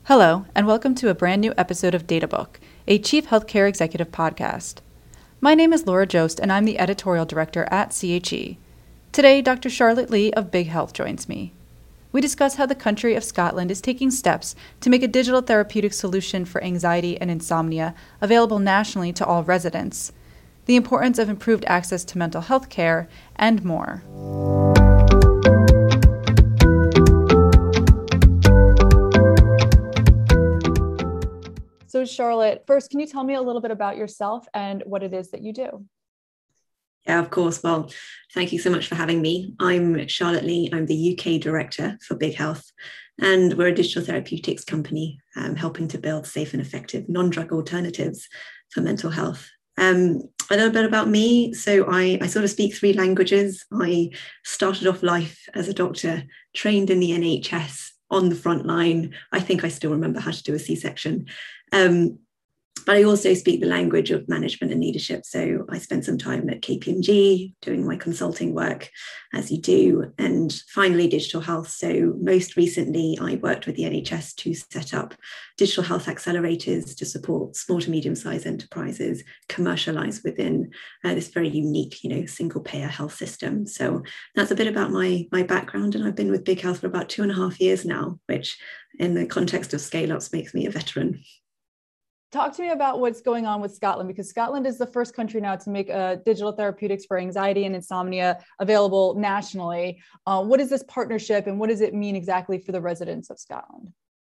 Hello, and welcome to a brand new episode of Databook, a Chief Healthcare Executive podcast. My name is Laura Jost, and I'm the editorial director at CHE. Today, Dr. Charlotte Lee of Big Health joins me. We discuss how the country of Scotland is taking steps to make a digital therapeutic solution for anxiety and insomnia available nationally to all residents, the importance of improved access to mental health care, and more. So Charlotte, first, can you tell me a little bit about yourself and what it is that you do? Yeah, of course. Well, thank you so much for having me. I'm Charlotte Lee. I'm the UK director for Big Health, and we're a digital therapeutics company helping to build safe and effective non-drug alternatives for mental health. A little bit about me. So I sort of speak 3 languages. I started off life as a doctor, trained in the NHS on the front line. I think I still remember how to do a C-section. But I also speak the language of management and leadership. So I spent some time at KPMG doing my consulting work, as you do, and finally digital health. So most recently, I worked with the NHS to set up digital health accelerators to support small to medium-sized enterprises commercialize within this very unique, single payer health system. So that's a bit about my background. And I've been with Big Health for about 2.5 years now, which in the context of scale-ups makes me a veteran. Talk to me about what's going on with Scotland, because Scotland is the first country now to make digital therapeutics for anxiety and insomnia available nationally. What is this partnership and what does it mean exactly for the residents of Scotland?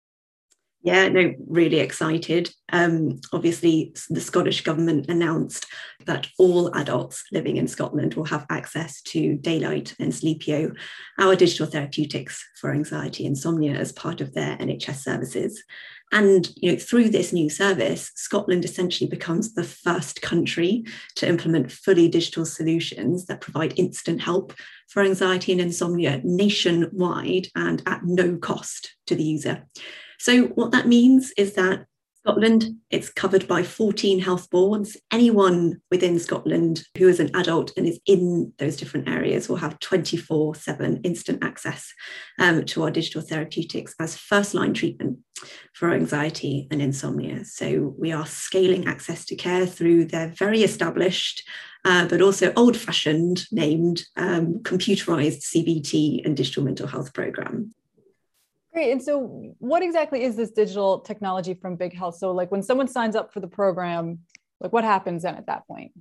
Yeah, no, really excited. Obviously, the Scottish government announced that all adults living in Scotland will have access to Daylight and Sleepio, our digital therapeutics for anxiety and insomnia, as part of their NHS services. And through this new service, Scotland essentially becomes the first country to implement fully digital solutions that provide instant help for anxiety and insomnia nationwide and at no cost to the user. So what that means is that Scotland, it's covered by 14 health boards. Anyone within Scotland who is an adult and is in those different areas will have 24/7 instant access to our digital therapeutics as first-line treatment for anxiety and insomnia. So we are scaling access to care through their very established, but also old-fashioned named computerized CBT and digital mental health program. Great. And so what exactly is this digital technology from Big Health? So when someone signs up for the program, what happens then at that point?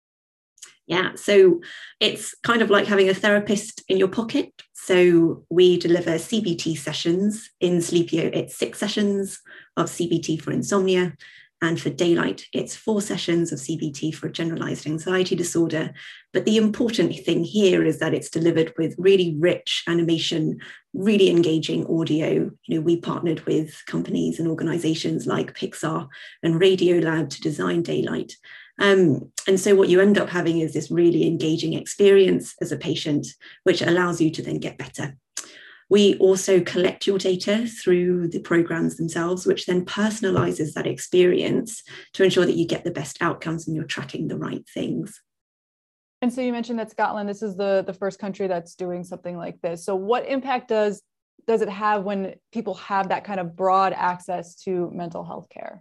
Yeah, so it's kind of like having a therapist in your pocket. So we deliver CBT sessions in Sleepio. It's 6 sessions of CBT for insomnia. And for Daylight, it's 4 sessions of CBT for generalized anxiety disorder. But the important thing here is that it's delivered with really rich animation, really engaging audio. We partnered with companies and organizations like Pixar and Radiolab to design Daylight. And so what you end up having is this really engaging experience as a patient, which allows you to then get better. We also collect your data through the programs themselves, which then personalizes that experience to ensure that you get the best outcomes and you're tracking the right things. And so you mentioned that Scotland, this is the first country that's doing something like this. So what impact does it have when people have that kind of broad access to mental health care?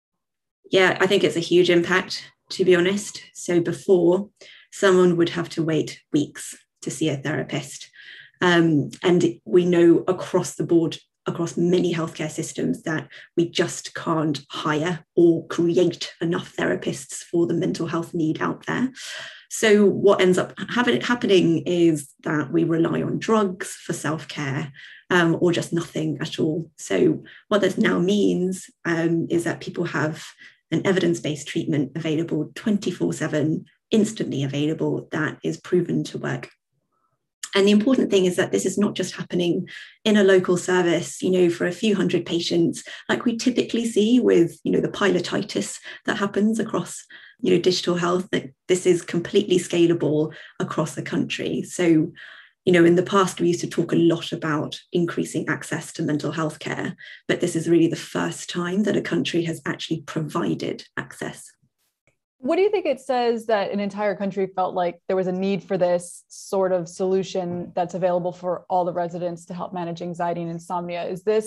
Yeah, I think it's a huge impact, to be honest. So before, someone would have to wait weeks to see a therapist. And we know across the board, across many healthcare systems, that we just can't hire or create enough therapists for the mental health need out there. So what ends up happening is that we rely on drugs for self-care or just nothing at all. So what this now means is that people have an evidence-based treatment available 24/7, instantly available, that is proven to work. And the important thing is that this is not just happening in a local service, for a few hundred patients, like we typically see with, the pilotitis that happens across, digital health, that this is completely scalable across the country. So, in the past, we used to talk a lot about increasing access to mental health care, but this is really the first time that a country has actually provided access. What do you think it says that an entire country felt like there was a need for this sort of solution that's available for all the residents to help manage anxiety and insomnia? Is this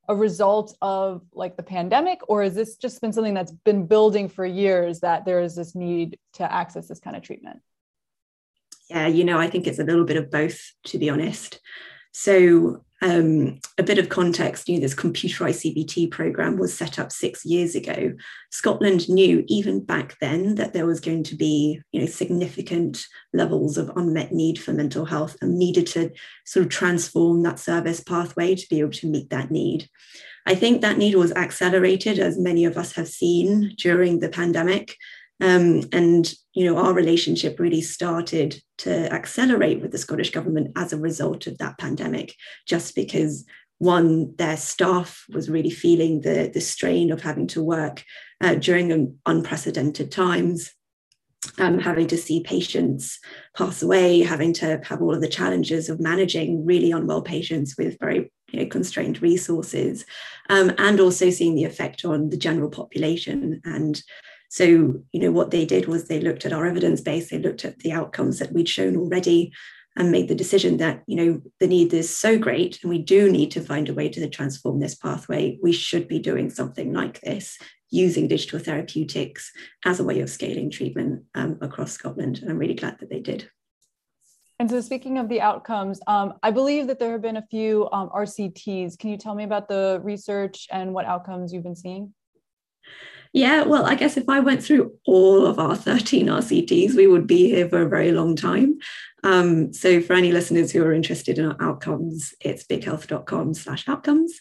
a result of like the pandemic, or has this just been something that's been building for years, that there is this need to access this kind of treatment? Yeah, I think it's a little bit of both, to be honest. So a bit of context, this computerized CBT program was set up 6 years ago. Scotland knew even back then that there was going to be, significant levels of unmet need for mental health, and needed to sort of transform that service pathway to be able to meet that need. I think that need was accelerated, as many of us have seen, during the pandemic. And our relationship really started to accelerate with the Scottish Government as a result of that pandemic, just because, one, their staff was really feeling the strain of having to work during unprecedented times, having to see patients pass away, having to have all of the challenges of managing really unwell patients with very constrained resources, and also seeing the effect on the general population. And so, what they did was they looked at our evidence base, they looked at the outcomes that we'd shown already, and made the decision that, the need is so great and we do need to find a way to transform this pathway. We should be doing something like this, using digital therapeutics as a way of scaling treatment across Scotland. And I'm really glad that they did. And so, speaking of the outcomes, I believe that there have been a few RCTs. Can you tell me about the research and what outcomes you've been seeing? Yeah, well, I guess if I went through all of our 13 RCTs, we would be here for a very long time. So for any listeners who are interested in our outcomes, it's bighealth.com/outcomes.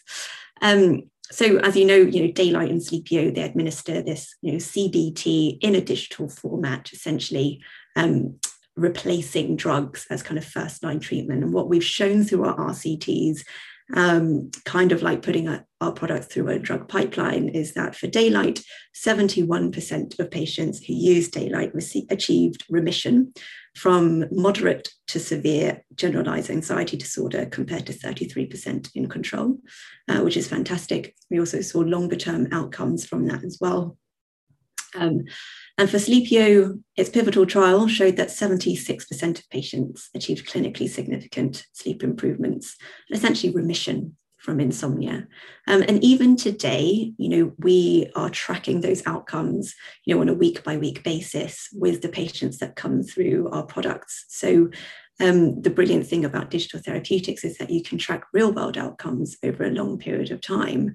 So as you know, Daylight and Sleepio, they administer this, CBT in a digital format, essentially replacing drugs as kind of first-line treatment. And what we've shown through our RCTs, kind of like putting our products through a drug pipeline, is that for Daylight, 71% of patients who use Daylight achieved remission from moderate to severe generalized anxiety disorder, compared to 33% in control, which is fantastic. We also saw longer term outcomes from that as well. And for Sleepio, its pivotal trial showed that 76% of patients achieved clinically significant sleep improvements, essentially remission from insomnia. And even today, we are tracking those outcomes, on a week-by-week basis with the patients that come through our products. So the brilliant thing about digital therapeutics is that you can track real-world outcomes over a long period of time.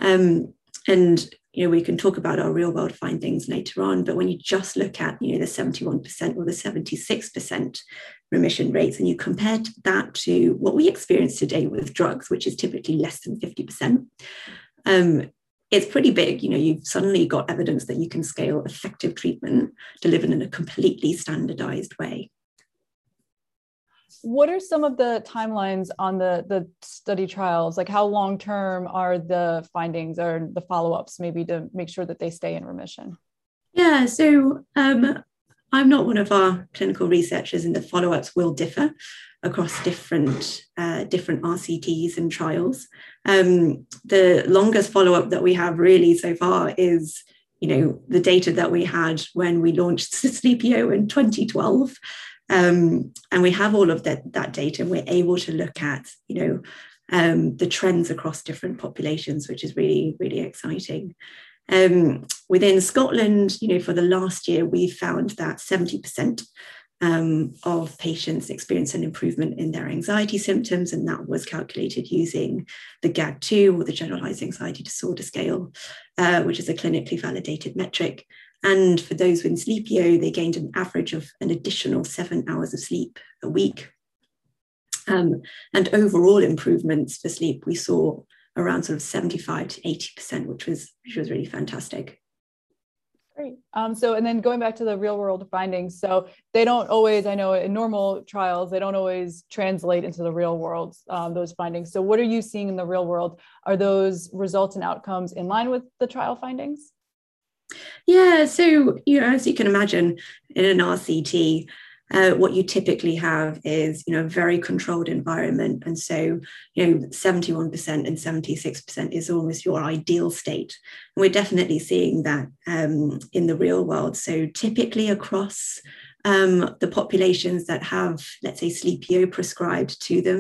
And we can talk about our real world findings later on, but when you just look at, the 71% or the 76% remission rates, and you compare that to what we experience today with drugs, which is typically less than 50%, it's pretty big. You've suddenly got evidence that you can scale effective treatment delivered in a completely standardized way. What are some of the timelines on the study trials? Like, how long-term are the findings or the follow-ups, maybe, to make sure that they stay in remission? Yeah, so I'm not one of our clinical researchers, and the follow-ups will differ across different RCTs and trials. The longest follow-up that we have really so far is, the data that we had when we launched Sleepio in 2012. And we have all of that data, and we're able to look at, the trends across different populations, which is really, really exciting. Within Scotland, for the last year, we found that 70% of patients experience an improvement in their anxiety symptoms, and that was calculated using the GAD-2, or the Generalized Anxiety Disorder Scale, which is a clinically validated metric. And for those with Sleepio, they gained an average of an additional 7 hours of sleep a week. And overall improvements for sleep, we saw around sort of 75 to 80%, which was really fantastic. Great. So, and then going back to the real world findings, so they don't always, I know in normal trials, they don't always translate into the real world, those findings. So what are you seeing in the real world? Are those results and outcomes in line with the trial findings? Yeah, so, as you can imagine, in an RCT, what you typically have is, a very controlled environment. And so, 71% and 76% is almost your ideal state. And we're definitely seeing that in the real world. So typically across the populations that have, let's say, Sleepio prescribed to them,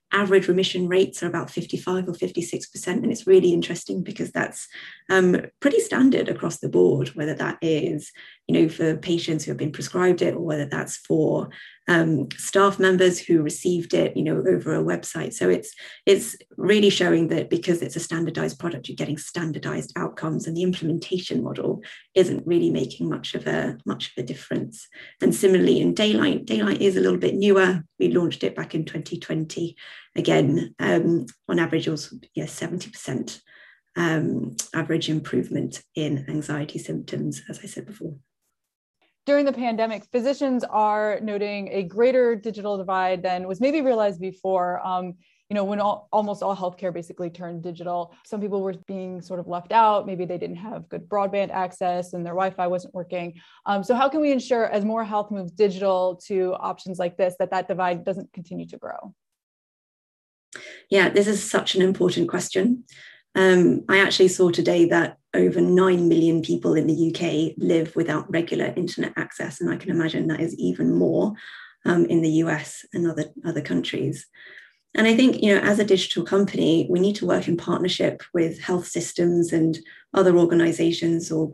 average remission rates are about 55 or 56%. And it's really interesting because that's pretty standard across the board, whether that is, for patients who have been prescribed it, or whether that's for staff members who received it, over a website. So it's really showing that because it's a standardized product, you're getting standardized outcomes, and the implementation model isn't really making much of a difference. And similarly in Daylight is a little bit newer. We launched it back in 2020. Again, on average, also 70% average improvement in anxiety symptoms, as I said before. During the pandemic, physicians are noting a greater digital divide than was maybe realized before. When almost all healthcare basically turned digital, some people were being sort of left out. Maybe they didn't have good broadband access and their Wi-Fi wasn't working. So how can we ensure, as more health moves digital to options like this, that divide doesn't continue to grow? Yeah, this is such an important question. I actually saw today that over 9 million people in the UK live without regular internet access, and I can imagine that is even more in the US and other countries. And I think, as a digital company, we need to work in partnership with health systems and other organizations or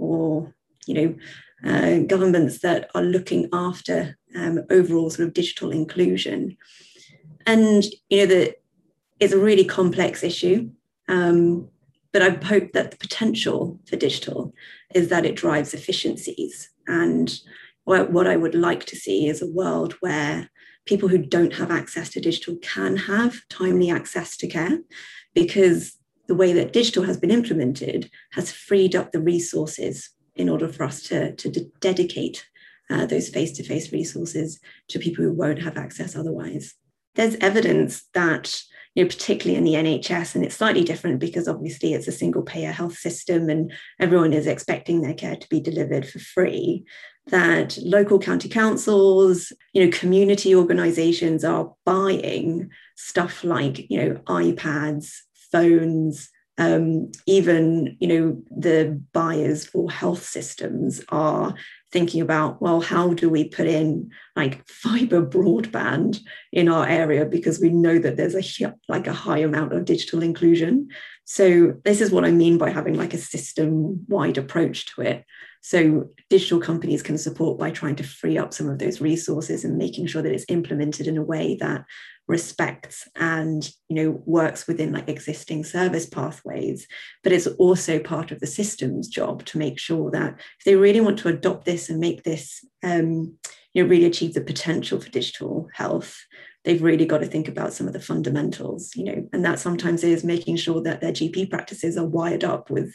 governments that are looking after overall sort of digital inclusion. And, it's a really complex issue. But I hope that the potential for digital is that it drives efficiencies. And what I would like to see is a world where people who don't have access to digital can have timely access to care, because the way that digital has been implemented has freed up the resources in order for us to dedicate those face-to-face resources to people who won't have access otherwise. There's evidence that, particularly in the NHS, and it's slightly different because obviously it's a single payer health system and everyone is expecting their care to be delivered for free, that local county councils, community organizations are buying stuff like, iPads, phones, even, the buyers for health systems are thinking about, well, how do we put in like fiber broadband in our area, because we know that there's a high amount of digital inclusion. So this is what I mean by having like a system-wide approach to it. So digital companies can support by trying to free up some of those resources and making sure that it's implemented in a way that respects and works within like existing service pathways. But it's also part of the system's job to make sure that if they really want to adopt this and make this really achieve the potential for digital health, they've really got to think about some of the fundamentals, and that sometimes is making sure that their GP practices are wired up with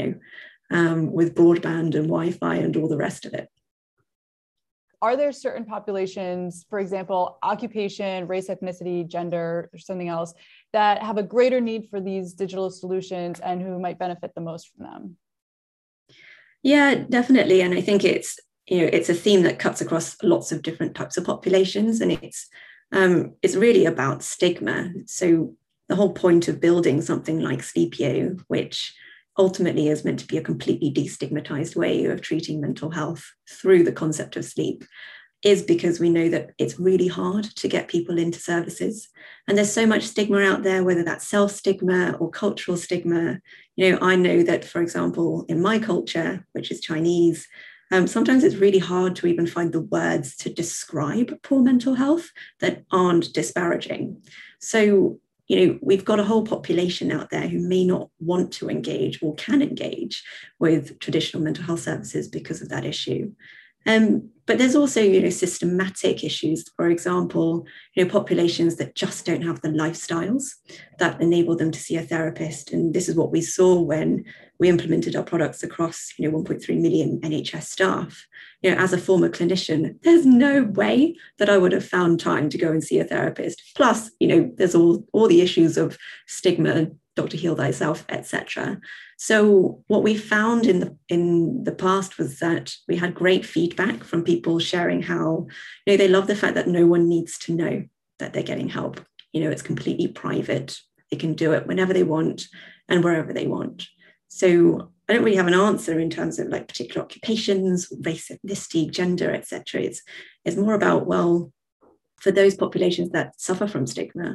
broadband and Wi-Fi and all the rest of it. Are there certain populations, for example, occupation, race, ethnicity, gender, or something else, that have a greater need for these digital solutions and who might benefit the most from them? Yeah, definitely. And I think it's a theme that cuts across lots of different types of populations, and it's really about stigma. So the whole point of building something like Sleepio, which ultimately is meant to be a completely destigmatized way of treating mental health through the concept of sleep, is because we know that it's really hard to get people into services. And there's so much stigma out there, whether that's self-stigma or cultural stigma. I know that, for example, in my culture, which is Chinese, sometimes it's really hard to even find the words to describe poor mental health that aren't disparaging. So we've got a whole population out there who may not want to engage or can engage with traditional mental health services because of that issue. But there's also, systematic issues, for example, populations that just don't have the lifestyles that enable them to see a therapist. And this is what we saw when we implemented our products across, 1.3 million NHS staff. As a former clinician, there's no way that I would have found time to go and see a therapist. Plus, there's all the issues of stigma, Dr. Heal Thyself, etc. So what we found in the past was that we had great feedback from people sharing how they love the fact that no one needs to know that they're getting help. It's completely private. They can do it whenever they want and wherever they want. So I don't really have an answer in terms of like particular occupations, race, ethnicity, gender, etc. It's more about, well, for those populations that suffer from stigma,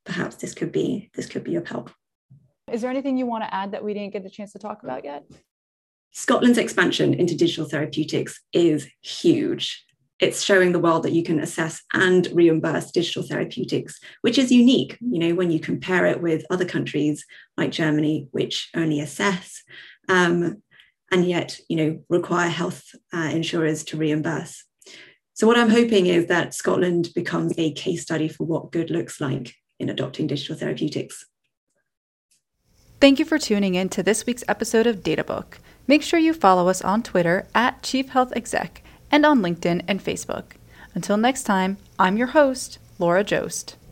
perhaps this could be of help. Is there anything you want to add that we didn't get a chance to talk about yet? Scotland's expansion into digital therapeutics is huge. It's showing the world that you can assess and reimburse digital therapeutics, which is unique, when you compare it with other countries like Germany, which only assess and yet, require health insurers to reimburse. So what I'm hoping is that Scotland becomes a case study for what good looks like in adopting digital therapeutics. Thank you for tuning in to this week's episode of DataBook. Make sure you follow us on Twitter @ChiefHealthExec and on LinkedIn and Facebook. Until next time, I'm your host, Laura Jost.